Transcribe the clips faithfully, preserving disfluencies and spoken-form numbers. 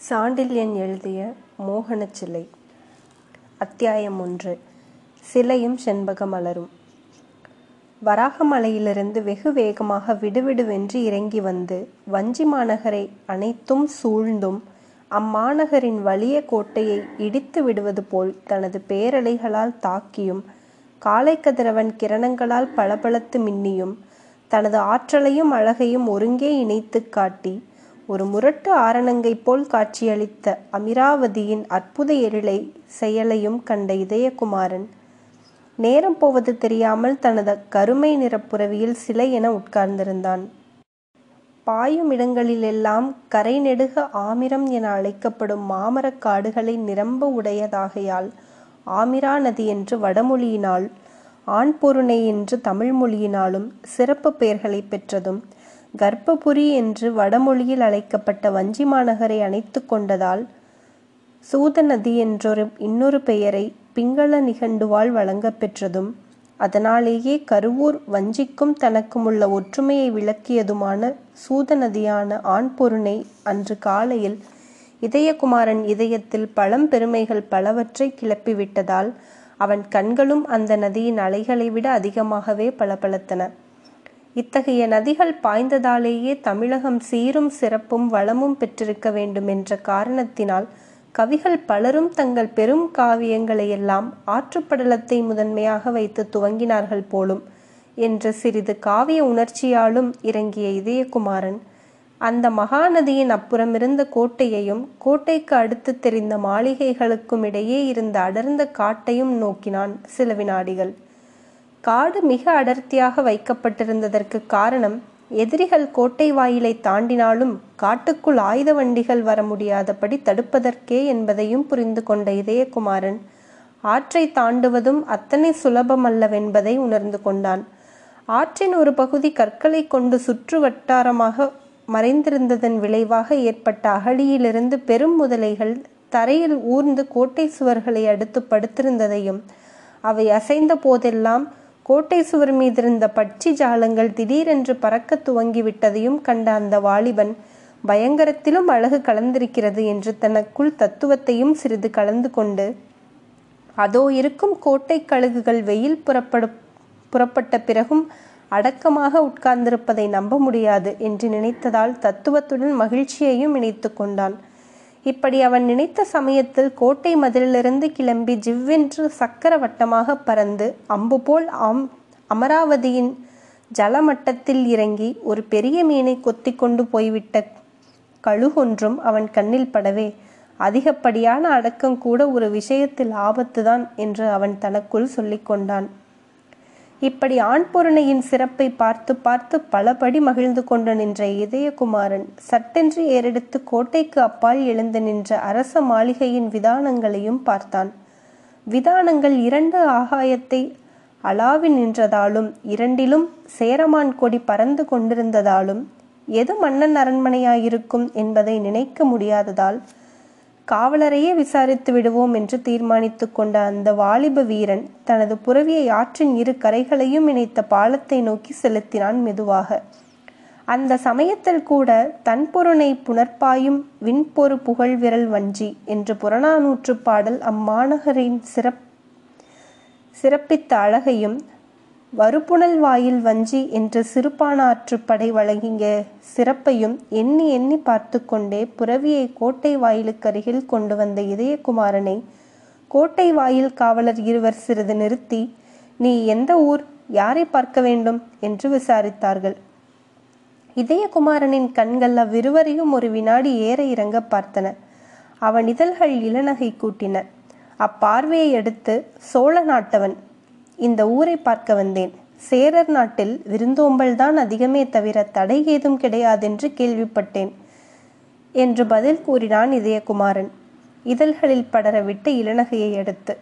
சாண்டில்யன் எழுதிய மோகனச் சிலை. அத்தியாயம் ஒன்று. சிலையும் செண்பக மலரும். வராகமலையிலிருந்து வெகு வேகமாக விடுவிடுவென்று இறங்கி வந்து வஞ்சி மாநகரை அனைத்தும் சூழ்ந்தும் அம்மாநகரின் வலிய கோட்டையை இடித்து விடுவது போல் தனது பேரலைகளால் தாக்கியும் காலைக்கதிரவன் கிரணங்களால் பளபளத்து மின்னியும் தனது ஆற்றலையும் அழகையும் ஒருங்கே இணைத்து காட்டி ஒரு முரட்டு ஆரணங்கை போல் காட்சியளித்த அமிராவதியின் அற்புத எழிலை செயலையும் கண்ட இதயகுமாரன் நேரம் போவது தெரியாமல் தனது கருமை நிறப்புறவியில் சிலை என உட்கார்ந்திருந்தான். பாயும் இடங்களிலெல்லாம் கரை நெடுக ஆமிரம் என அழைக்கப்படும் மாமரக் காடுகளை நிரம்ப உடையதாகையால் ஆமிரா நதி என்று வடமொழியினால் ஆண்பொருணை என்று தமிழ் மொழியினாலும் சிறப்பு பெயர்களை பெற்றதும் கர்ப்பபுரி என்று வடமொழியில் அழைக்கப்பட்ட வஞ்சி மாநகரை அணைத்து கொண்டதால் சூத நதி என்றொரு இன்னொரு பெயரை பிங்கள நிகண்டுவால் வழங்கப் பெற்றதும் அதனாலேயே கருவூர் வஞ்சிக்கும் தனக்கும் உள்ள ஒற்றுமையை விளக்கியதுமான சூத நதியான ஆண்பொருணை அன்று காலையில் இதயகுமாரன் இதயத்தில் பழம் பெருமைகள் பலவற்றை கிளப்பிவிட்டதால் அவன் கண்களும் அந்த நதியின் அலைகளை விட அதிகமாகவே பளபளத்தன. இத்தகைய நதிகள் பாய்ந்ததாலேயே தமிழகம் சீரும் சிறப்பும் வளமும் பெற்றிருக்க வேண்டும் என்ற காரணத்தினால் கவிகள் பலரும் தங்கள் பெரும் காவியங்களையெல்லாம் ஆற்றுப்படலத்தை முதன்மையாக வைத்து துவங்கினார்கள் போலும் என்ற சிறிது காவிய உணர்ச்சியாலும் இறங்கிய இதயகுமாரன் அந்த மகாநதியின் அப்புறமிருந்த கோட்டையையும் கோட்டைக்கு அடுத்து தெரிந்த மாளிகைகளுக்கும் இடையே இருந்த அடர்ந்த காட்டையும் நோக்கினான் சில வினாடிகள். காடு மிக அடர்த்தியாக வைக்கப்பட்டிருந்ததற்கு காரணம் எதிரிகள் கோட்டை வாயிலை தாண்டினாலும் காட்டுக்குள் ஆயுத வண்டிகள் வர முடியாதபடி தடுப்பதற்கே என்பதையும் புரிந்து கொண்ட இதயகுமாரன் ஆற்றை தாண்டுவதும் அத்தனை சுலபமல்லவென்பதை உணர்ந்து கொண்டான். ஆற்றின் ஒரு பகுதி கற்களை கொண்டு சுற்று வட்டாரமாக மறைந்திருந்ததன் விளைவாக ஏற்பட்ட அகழியிலிருந்து பெரும் முதலைகள் தரையில் ஊர்ந்து கோட்டை சுவர்களை அடுத்து படுத்திருந்ததையும் அவை அசைந்த போதெல்லாம் கோட்டை சுவர் மீதிருந்த பட்சி ஜாலங்கள் திடீரென்று பறக்க துவங்கிவிட்டதையும் கண்ட அந்த வாலிபன் பயங்கரத்திலும் அழகு கலந்திருக்கிறது என்று தனக்குள் தத்துவத்தையும் சிறிது கலந்து கொண்டு அதோ இருக்கும் கோட்டை கழுகுகள் வெயில் புறப்படு புறப்பட்ட பிறகும் அடக்கமாக உட்கார்ந்திருப்பதை நம்ப முடியாது என்று நினைத்ததால் தத்துவத்துடன் மகிழ்ச்சியையும் இணைத்து கொண்டான். இப்படி அவன் நினைத்த சமயத்தில் கோட்டை மதிலிலிருந்து கிளம்பி ஜிவ்வென்று சக்கர வட்டமாக பறந்து அம்பு போல் அம் அமராவதியின் ஜலமட்டத்தில் இறங்கி ஒரு பெரிய மீனை கொத்தி கொண்டு போய்விட்ட கழுகொன்றும் அவன் கண்ணில் படவே அதிகப்படியான அடக்கம் கூட ஒரு விஷயத்தில் ஆபத்துதான் என்று அவன் தனக்குள் சொல்லிக் கொண்டான். இப்படி ஆண்பொருணையின் சிறப்பை பார்த்து பார்த்து பலபடி மகிழ்ந்து கொண்டு நின்ற இதயகுமாரன் சட்டென்று ஏறெடுத்து கோட்டைக்கு அப்பால் எழுந்து நின்ற அரச மாளிகையின் விதானங்களையும் பார்த்தான். விதானங்கள் இரண்டு ஆகாயத்தை அளாவி நின்றதாலும் இரண்டிலும் சேரமான் கொடி பறந்து கொண்டிருந்ததாலும் எது மன்னன் அரண்மனையாயிருக்கும் என்பதை நினைக்க முடியாததால் காவலரையே விசாரித்து விடுவோம் என்று தீர்மானித்து கொண்ட அந்த வாலிப வீரன் தனது புரவியை ஆற்றின் இரு கரைகளையும் இணைத்த பாலத்தை நோக்கி செலுத்தினான் மெதுவாக. அந்த சமயத்தில் கூட தன்பொருணை புனர்பாயும் விண்பொரு புகழ் விரல் வஞ்சி என்று புறநானூற்று பாடல் அம்மாநகரின் சிறப் சிறப்பித்த அழகையும் வருப்புணல் வாயில் வஞ்சி என்று சிறுபானாற்று படை வழங்கிய சிறப்பையும் எண்ணி எண்ணி பார்த்து கொண்டே புரவியை கோட்டை வாயிலுக்கருகில் கொண்டு வந்த இதயகுமாரனை கோட்டை வாயில் காவலர் இருவர் சிறிது நிறுத்தி, நீ எந்த ஊர், யாரை பார்க்க வேண்டும் என்று விசாரித்தார்கள். இதயகுமாரனின் கண்கள் அவ்விருவரையும் ஒரு வினாடி ஏற இறங்க பார்த்தன. அவன் இதழ்கள் இளநகை கூட்டின. அப்பார்வையை அடுத்து, சோழ நாட்டவன், இந்த ஊரை பார்க்க வந்தேன். சேரர் நாட்டில் விருந்தோம்பல் தான் அதிகமே தவிர தடை ஏதும் கிடையாதென்று கேள்விப்பட்டேன் என்று பதில் கூறினான் இதயகுமாரன் இதழ்களில் படரவிட்ட இளநகையை அடுத்து.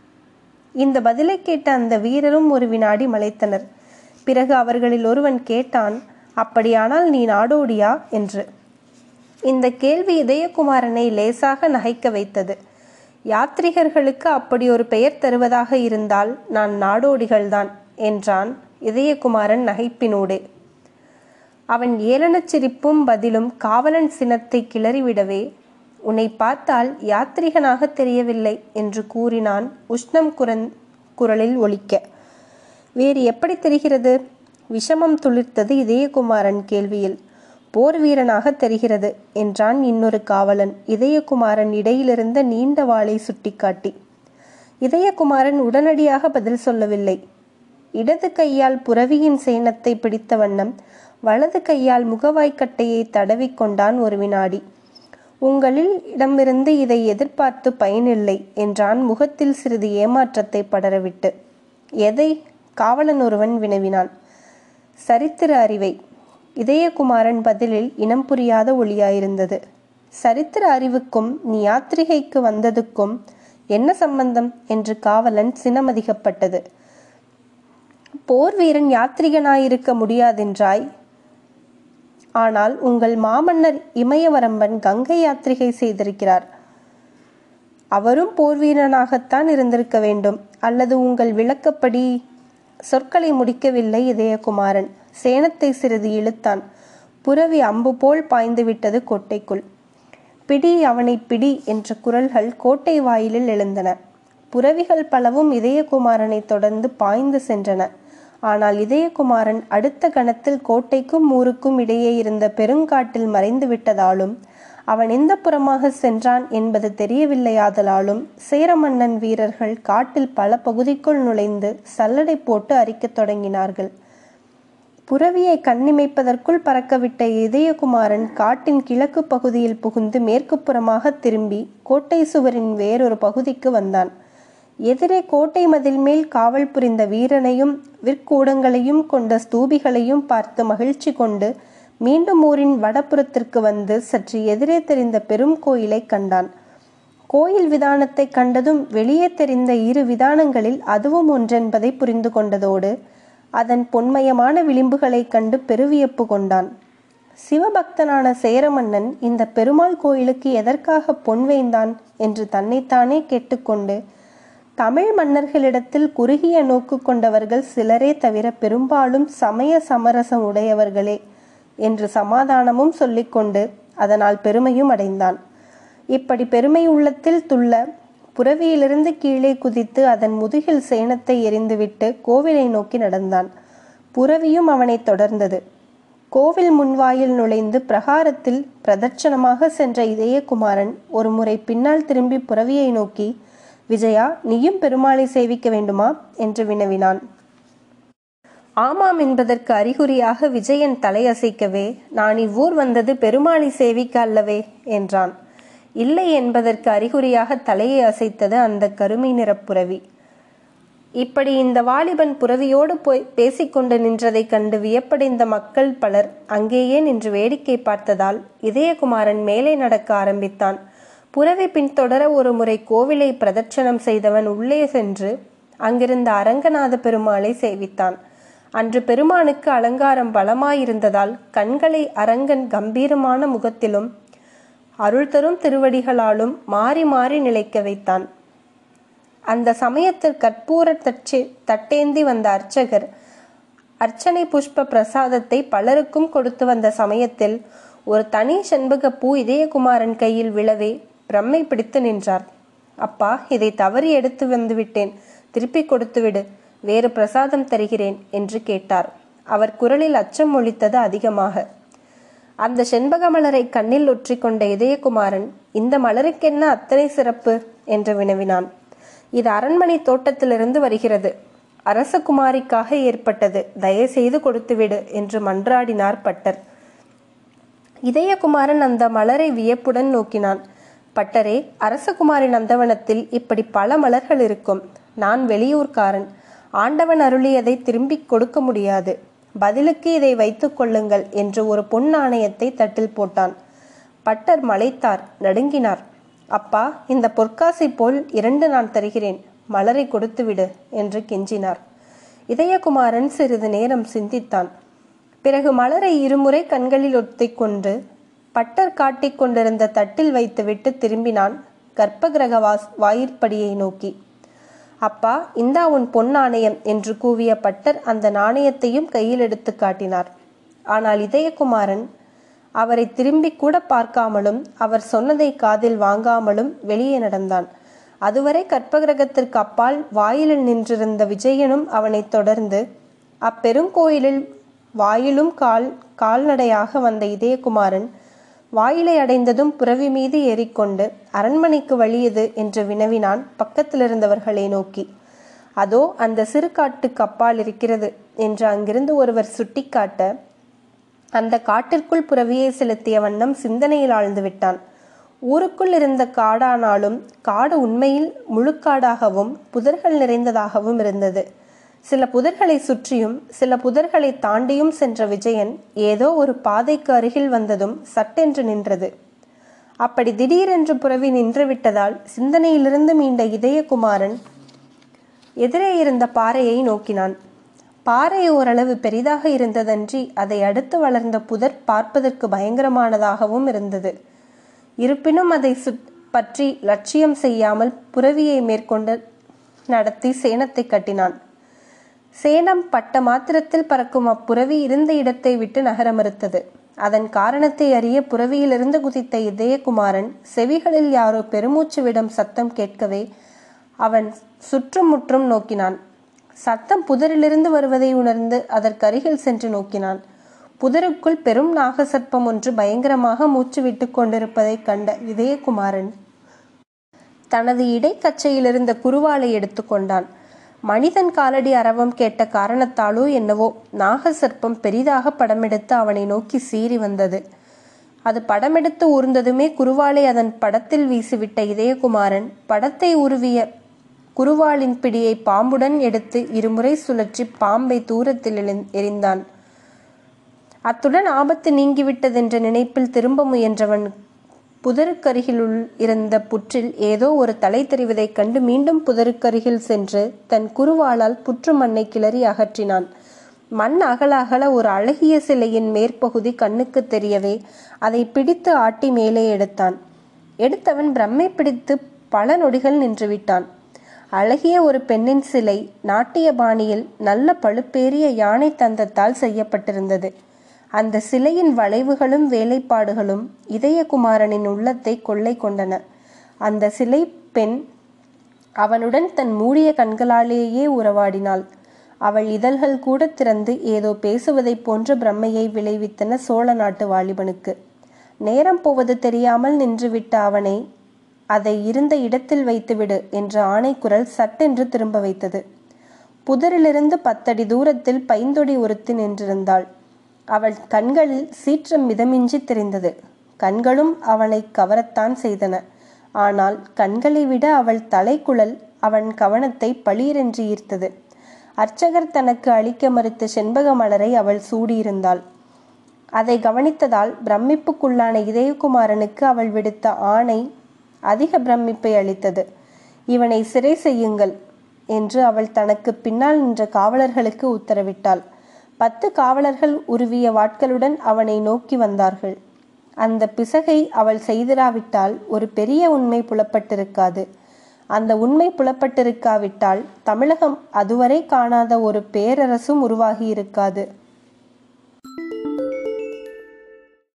இந்த பதிலை கேட்ட அந்த வீரரும் ஒரு வினாடி மலைத்தனர். பிறகு அவர்களில் ஒருவன் கேட்டான், அப்படியானால் நீ நாடோடியா என்று. இந்த கேள்வி இதயகுமாரனை லேசாக நகைக்க வைத்தது. யாத்ரிகர்களுக்கு அப்படி ஒரு பெயர் தருவதாக இருந்தால் நான் நாடோடிகள்தான் என்றான் இதயகுமாரன் நகைப்பினூடே. அவன் ஏளனச் சிரிப்பும் பதிலும் காவலன் சினத்தை கிளறிவிடவே, உன்னை பார்த்தால் யாத்ரிகனாக தெரியவில்லை என்று கூறினான் உஷ்ணம் குரன் குரலில் ஒலிக்க. வேறு எப்படி தெரிகிறது? விஷமம் துளிர்த்தது இதயகுமாரன் கேள்வியில். போர் வீரனாக தெரிகிறது என்றான் இன்னொரு காவலன் இதயகுமாரன் இடையிலிருந்த நீண்ட வாளை சுட்டிக்காட்டி. இதயகுமாரன் உடனடியாக பதில் சொல்லவில்லை. இடது கையால் புரவியின் சேணத்தை பிடித்த வண்ணம் வலது கையால் முகவாய்க்கட்டையை தடவி கொண்டான் ஒரு வினாடி. உங்களில் இடமிருந்து இதை எதிர்பார்த்து பயனில்லை என்றான் முகத்தில் சிறிது ஏமாற்றத்தை படரவிட்டு. எதை? காவலன் ஒருவன் வினவினான். சரித்திர அறிவை. இதயகுமாரன் பதிலில் இனம் புரியாத ஒளியாயிருந்தது. சரித்திர அறிவுக்கும் நீ யாத்திரிகைக்கு வந்ததுக்கும் என்ன சம்பந்தம் என்று காவலன் சினமதிக்கப்பட்டது. போர் வீரன் யாத்திரிகனாயிருக்க முடியாதென்றாய். ஆனால் உங்கள் மாமன்னர் இமயவரம்பன் கங்கை யாத்திரிகை செய்திருக்கிறார். அவரும் போர் வீரனாகத்தான் இருந்திருக்க வேண்டும். அல்லது உங்கள் விளக்கப்படி? சொற்களை முடிக்கவில்லை இதயகுமாரன். சேணத்தை சிறிது இழுத்தான். புரவி அம்பு போல் பாய்ந்து விட்டது கோட்டைக்குள். பிடி, அவனை பிடி என்ற குரல்கள் கோட்டை வாயிலில் எழுந்தன. புரவிகள் பலவும் இதயகுமாரனை தொடர்ந்து பாய்ந்து சென்றன. ஆனால் இதயகுமாரன் அடுத்த கணத்தில் கோட்டைக்கும் ஊருக்கும் இடையே இருந்த பெருங்காட்டில் மறைந்து விட்டதாலும் அவன் எந்த புறமாக சென்றான் என்பது தெரியவில்லையாதலாலும் சேரமன்னன் வீரர்கள் காட்டில் பல பகுதிக்குள் நுழைந்து சல்லடை போட்டு அரிக்கத் தொடங்கினார்கள். புரவியை கண்ணிமைப்பதற்குள் பறக்கவிட்ட இதயகுமாரன் காட்டின் கிழக்கு பகுதியில் புகுந்து மேற்கு புறமாக திரும்பி கோட்டை சுவரின் வேறொரு பகுதிக்கு வந்தான். எதிரே கோட்டை மதில் மேல் காவல் புரிந்த வீரனையும் விற்கூடங்களையும் கொண்ட ஸ்தூபிகளையும் பார்த்து மகிழ்ச்சி கொண்டு மீண்டும் ஊரின் வடபுறத்திற்கு வந்து சற்று எதிரே தெரிந்த பெரும் கோயிலை கண்டான். கோயில் விதானத்தை கண்டதும் வெளியே தெரிந்த இரு விதானங்களில் அதுவும் ஒன்றென்பதை புரிந்து கொண்டதோடு அதன் பொன்மயமான விளிம்புகளை கண்டு பெருவியப்பு கொண்டான். சிவபக்தனான சேரமன்னன் இந்த பெருமாள் கோயிலுக்கு எதற்காக பொன் வேந்தான் என்று தன்னைத்தானே கேட்டுக்கொண்டு, தமிழ் மன்னர்களிடத்தில் குறுகிய நோக்கு கொண்டவர்கள் சிலரே தவிர பெரும்பாலும் சமய சமரசம் உடையவர்களே என்று சமாதானமும் சொல்லிக்கொண்டு அதனால் பெருமையும் அடைந்தான். இப்படி பெருமை உள்ளத்தில் துள்ள புரவியிலிருந்து கீழே குதித்து அதன் முதுகில் சேணத்தை எறிந்துவிட்டு கோவிலை நோக்கி நடந்தான். புரவியும் அவனை தொடர்ந்தது. கோவில் முன்வாயில் நுழைந்து பிரகாரத்தில் பிரதட்சணமாக சென்ற இதயகுமாரன் ஒரு முறை பின்னால் திரும்பி புரவியை நோக்கி, விஜயா, நீயும் பெருமாளை சேவிக்க வேண்டுமா என்று வினவினான். ஆமாம் என்பதற்கு அறிகுறியாக விஜயன் தலையசைக்கவே, நான் இவ்வூர் வந்தது பெருமாளை சேவிக்க அல்லவே என்றான். இல்லை என்பதற்கு அறிகுறியாக தலையை அசைத்தது அந்த கருமை நிற புரவி. இப்படி இந்த வாலிபன் புரவியோடு போய் பேசிக்கொண்டு நின்றதை கண்டு வியப்படைந்த மக்கள் பலர் அங்கேயே நின்று வேடிக்கை பார்த்ததால் இதயகுமாரன் மேலே நடக்க ஆரம்பித்தான். புரவி பின்தொடர ஒரு முறை கோவிலை பிரதட்சணம் செய்தவன் உள்ளே சென்று அங்கிருந்த அரங்கநாத பெருமாளை சேவித்தான். அன்று பெருமானுக்கு அலங்காரம் பலமாயிருந்ததால் கண்களை அரங்கன் கம்பீரமான முகத்திலும் அருள் தரும் திருவடிகளாலும் மாறி மாறி நிலைக்க வைத்தான். அந்த சமயத்தில் கற்பூர தச்சே தட்டேந்தி வந்த அர்ச்சகர் அர்ச்சனை புஷ்ப பிரசாதத்தை பலருக்கும் கொடுத்து வந்த சமயத்தில் ஒரு தனி செண்பக பூ இதயகுமாரன் கையில் விழவே பிரம்மை பிடித்து நின்றார். அப்பா, இதை தவறி எடுத்து வந்து விட்டேன், திருப்பி கொடுத்து விடு, வேறு பிரசாதம் தருகிறேன் என்று கேட்டார். அவர் குரலில் அச்சம் ஒலித்தது அதிகமாக. அந்த செண்பக மலரை கண்ணில் ஒற்றிக்கொண்ட இதயகுமாரன், இந்த மலருக்கென்ன அத்தனை சிறப்பு என்று வினவினான். இது அரண்மனை தோட்டத்திலிருந்து வருகிறது, அரசகுமாரிக்காக ஏற்பட்டது, தயவுசெய்து கொடுத்துவிடு என்று மன்றாடினார் பட்டர். இதயகுமாரன் அந்த மலரை வியப்புடன் நோக்கினான். பட்டரே, அரசகுமாரி நந்தவனத்தில் இப்படி பல மலர்கள் இருக்கும். நான் வெளியூர்காரன், ஆண்டவன் அருளியதை திரும்பி கொடுக்க முடியாது. பதிலுக்கு இதை வைத்து கொள்ளுங்கள் என்று ஒரு பொன் நாணயத்தை தட்டில் போட்டான். பட்டர் மலைத்தார், நடுங்கினார். அப்பா, இந்த பொற்காசை போல் இரண்டு நான் தருகிறேன், மலரை கொடுத்துவிடு என்று கெஞ்சினார். இதயகுமாரன் சிறிது நேரம் சிந்தித்தான். பிறகு மலரை இருமுறை கண்களில் ஒத்திக்கொண்டு பட்டர் காட்டிக் கொண்டிருந்த தட்டில் வைத்துவிட்டு திரும்பினான் கர்ப்பகிரக வாஸ் வாயிற்படியை நோக்கி. அப்பா, இந்தா உன் பொன் நாணயம் என்று கூவிய பட்டர் அந்த நாணயத்தையும் கையில் எடுத்து காட்டினார். ஆனால் இதயகுமாரன் அவரை திரும்பி கூட பார்க்காமலும் அவர் சொன்னதை காதில் வாங்காமலும் வெளியே நடந்தான். அதுவரை கற்பகிரகத்திற்கு அப்பால் வாயிலில் நின்றிருந்த விஜயனும் அவனை தொடர்ந்து அப்பெருங்கோயிலில் வாயிலும் கால் கால்நடையாக வந்த இதயகுமாரன் வாயிலை அடைந்ததும் புரவி மீது ஏறிக்கொண்டு அரண்மனைக்கு வழியது என்று வினவினான் பக்கத்திலிருந்தவர்களை நோக்கி. அதோ அந்த சிறு காட்டுக்கு அப்பால் இருக்கிறது என்று அங்கிருந்து ஒருவர் சுட்டிக்காட்ட அந்த காட்டிற்குள் புரவியை செலுத்திய வண்ணம் சிந்தனையில் ஆழ்ந்து விட்டான். ஊருக்குள் இருந்த காடானாலும் காடு உண்மையில் முழுக்காடாகவும் புதர்கள் நிறைந்ததாகவும் இருந்தது. சில புதர்களை சுற்றியும் சில புதர்களை தாண்டியும் சென்ற விஜயன் ஏதோ ஒரு பாதைக்கு அருகில் வந்ததும் சட்டென்று நின்றது. அப்படி திடீரென்று புரவி நின்றுவிட்டதால் சிந்தனையிலிருந்து மீண்ட இதயகுமாரன் எதிரே இருந்த பாறையை நோக்கினான். பாறை ஓரளவு பெரிதாக இருந்ததன்றி அதை அடுத்து வளர்ந்த புதர் பார்ப்பதற்கு பயங்கரமானதாகவும் இருந்தது. இருப்பினும் அதை சு பற்றி லட்சியம் செய்யாமல் புரவியை மேற்கொண்டு நடத்தி சேணத்தை கட்டினான். சேணம் பட்ட மாத்திரத்தில் பறக்கும் அப்புரவி இருந்த இடத்தை விட்டு நகர மறுத்தது. அதன் காரணத்தை அறிய புரவியிலிருந்து குதித்த இதயகுமாரன் செவிகளில் யாரோ பெருமூச்சு விடும் சத்தம் கேட்கவே அவன் சுற்றும் முற்றும் நோக்கினான். சத்தம் புதரிலிருந்து வருவதை உணர்ந்து அதற்கருகில் சென்று நோக்கினான். புதருக்குள் பெரும் நாகசர்ப்பம் ஒன்று பயங்கரமாக மூச்சு விட்டு கொண்டிருப்பதை கண்ட இதயகுமாரன் தனது இடைக்கச்சையிலிருந்த குருவாலை எடுத்துக்கொண்டான். மனிதன் காலடி அரவம் கேட்ட காரணத்தாலோ என்னவோ நாகசர்ப்பம் பெரிதாக படமெடுத்து அவனை நோக்கி சீறி வந்தது. அது படமெடுத்து ஊர்ந்ததுமே குருவாலை அதன் படத்தில் வீசிவிட்ட இதயகுமாரன் படத்தை உருவிய குருவாளின் பிடியை பாம்புடன் எடுத்து இருமுறை சுழற்றி பாம்பை தூரத்தில் எறிந்தான். அத்துடன் ஆபத்து நீங்கிவிட்டதென்ற நினைப்பில் திரும்ப முயன்றவன் புதருக்கருகிலுள் இருந்த புற்றில் ஏதோ ஒரு தலை தெரிவதைக் கண்டு மீண்டும் புதருக்கருகில் சென்று தன் குருவாளால் புற்று மண்ணை கிளறி அகற்றினான். மண் அகல அகல ஒரு அழகிய சிலையின் மேற்பகுதி கண்ணுக்கு தெரியவே அதை பிடித்து ஆட்டி மேலே எடுத்தான். எடுத்தவன் பிரம்மை பிடித்து பல நொடிகள் நின்றுவிட்டான். அழகிய ஒரு பெண்ணின் சிலை நாட்டிய பாணியில் நல்ல பழுப்பேறிய யானை தந்தத்தால் செய்யப்பட்டிருந்தது. அந்த சிலையின் வளைவுகளும் வேலைப்பாடுகளும் இதயகுமாரனின் உள்ளத்தை கொள்ளை கொண்டன. அந்த சிலை பெண் அவனுடன் தன் மூடிய கண்களாலேயே உறவாடினாள். அவள் இதழ்கள் கூட திறந்து ஏதோ பேசுவதைப் போன்ற பிரம்மையை விளைவித்தன சோழ நாட்டு வாலிபனுக்கு. நேரம் போவது தெரியாமல் நின்றுவிட்ட அவனை அதை இருந்த இடத்தில் வைத்துவிடு என்ற ஆணைக்குரல் சட்டென்று திரும்ப வைத்தது. புதரிலிருந்து பத்தடி தூரத்தில் பைந்தொடி ஒருத்தி நின்றிருந்தாள். அவள் கண்களில் சீற்றம் மிதமின்றி தெரிந்தது. கண்களும் அவனை கவரத்தான் செய்தன. ஆனால் கண்களை விட அவள் தலைக்குழல் அவன் கவனத்தை பளீரென்று ஈர்த்தது. அர்ச்சகர் தனக்கு அளிக்க மறுத்த செண்பக மலரை அவள் சூடியிருந்தாள். அதை கவனித்ததால் பிரமிப்புக்குள்ளான இதயகுமாரனுக்கு அவள் விடுத்த ஆணை அதிக பிரமிப்பை அளித்தது. இவனை சிறை செய்யுங்கள் என்று அவள் தனக்கு பின்னால் நின்ற காவலர்களுக்கு உத்தரவிட்டாள். பத்து காவலர்கள் உருவிய வாட்களுடன் அவனை நோக்கி வந்தார்கள். அந்த பிசகை அவள் செய்திராவிட்டால் ஒரு பெரிய உண்மை புலப்பட்டிருக்காது. அந்த உண்மை புலப்பட்டிருக்காவிட்டால் தமிழகம் அதுவரை காணாத ஒரு பேரரசும் உருவாகி இருக்காது.